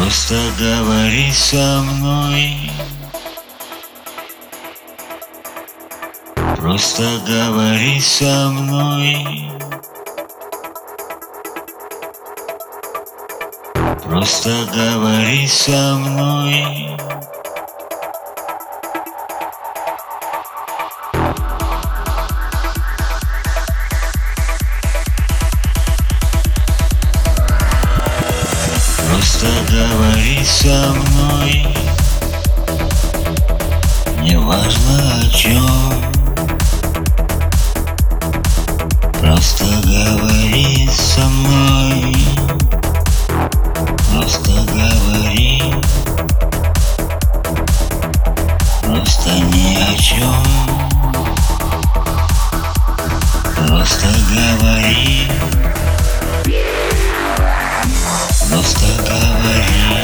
Просто говори со мной. Просто говори со мной. Просто говори со мной. Просто говори со мной. Неважно о чем. Просто говори со мной. Просто говори. Просто ни о чем. Просто говори. Просто говори.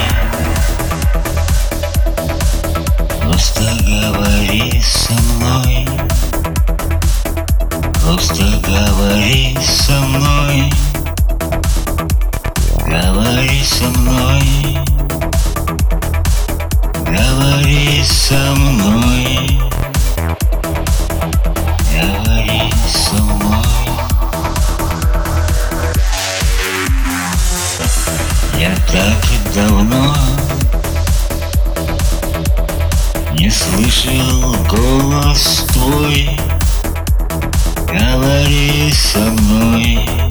Просто говори со мной. Просто говори со мной. Говори со мной. Говори со мной. Говори со мной. Я так давно не слышал голос твой. Говори со мной.